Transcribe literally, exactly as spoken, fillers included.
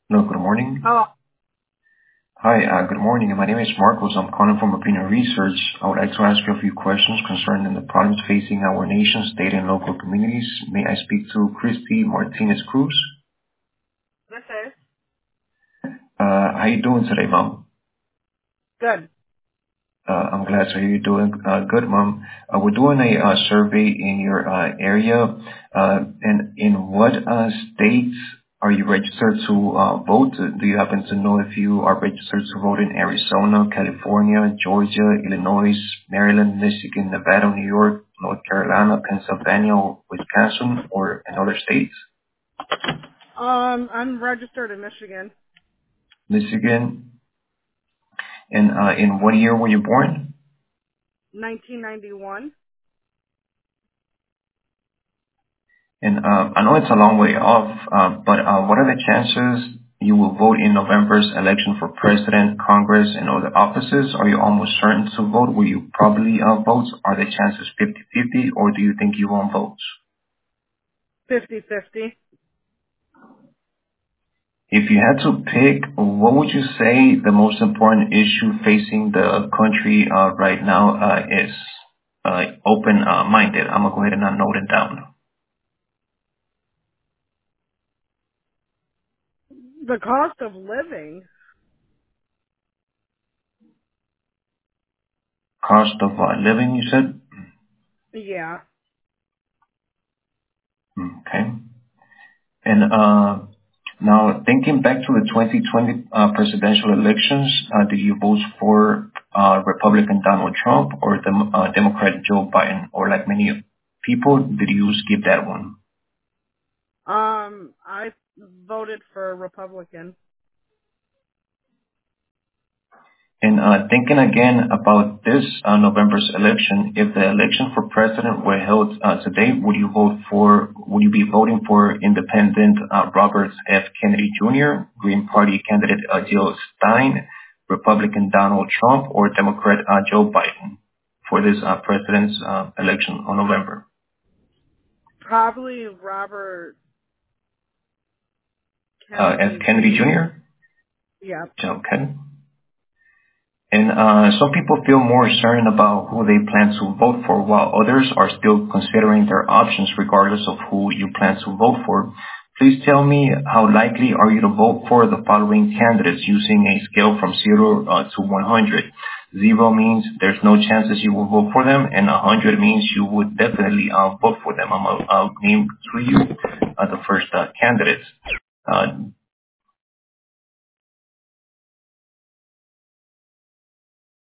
Hello, good morning. Oh, Hi, uh, good morning. My name is Marcos. I'm calling from Opinion Research. I would like to ask you a few questions concerning the problems facing our nation, state, and local communities. May I speak to Christy Martinez Cruz? this is Uh, how you doing today, Mom? good. Uh, I'm glad to hear you're doing uh, good, Mom. Uh, we're doing a uh, survey in your uh, area. Uh, and in what uh, states are you registered to uh, vote? Do you happen to know if you are registered to vote in Arizona, California, Georgia, Illinois, Maryland, Michigan, Nevada, New York, North Carolina, Pennsylvania, Wisconsin, or in other states? Um, I'm registered in Michigan, Michigan. And uh, in what year were you born? nineteen ninety-one. And uh, I know it's a long way off, uh, but uh, what are the chances you will vote in November's election for president, Congress, and other offices? Are you almost certain to vote? Will you probably uh, vote? Are the chances fifty-fifty, or do you think you won't vote? Fifty-fifty. If you had to pick, what would you say the most important issue facing the country uh, right now uh, is? Uh, open-minded. I'm going to go ahead and uh, note it down. The cost of living. Cost of uh, living, you said? Yeah. Okay. And uh, now, thinking back to the twenty twenty uh, presidential elections, uh, did you vote for uh, Republican Donald Trump or Dem- uh, Democrat Joe Biden? Or like many people, did you skip that one? Um, I voted for Republican. And uh, thinking again about this uh, November's election, if the election for president were held uh, today, would you vote for? Would you be voting for Independent uh, Robert F. Kennedy Junior, Green Party candidate uh, Jill Stein, Republican Donald Trump, or Democrat uh, Joe Biden for this uh, president's uh, election on November? Probably Robert Uh, F. Kennedy Kennedy Junior Junior. Yep. Okay. And uh, some people feel more certain about who they plan to vote for, while others are still considering their options regardless of who you plan to vote for. Please tell me, how likely are you to vote for the following candidates using a scale from zero uh, to one hundred? Zero means there's no chances you will vote for them, and one hundred means you would definitely uh, vote for them. I'm going to uh, name to you uh, the first uh, candidates. Uh,